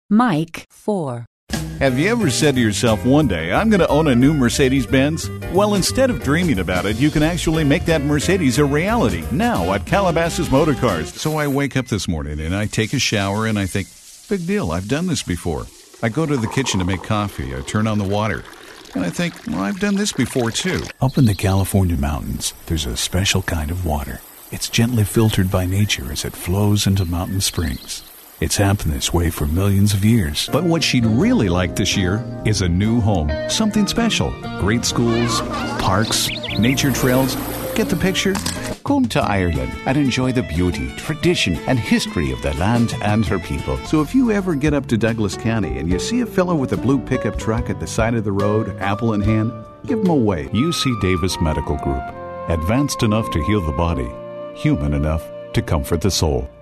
Mike, 4. Have you ever said to yourself, one day, I'm going to own a new Mercedes-Benz? Well, instead of dreaming about it, you can actually make that Mercedes a reality now at Calabasas Motor Cars. So I wake up this morning and I take a shower and I think, big deal, I've done this before. I go to the kitchen to make coffee. I turn on the water. And I think, well, I've done this before too. Up in the California mountains, there's a special kind of water. It's gently filtered by nature as it flows into mountain springs. It's happened this way for millions of years. But what she'd really like this year is a new home. Something special. Great schools, parks, nature trails. Get the picture? Come to Ireland and enjoy the beauty, tradition, and history of the land and her people. So if you ever get up to Douglas County and you see a fellow with a blue pickup truck at the side of the road, apple in hand, give him away. UC Davis Medical Group. Advanced enough to heal the body, human enough to comfort the soul.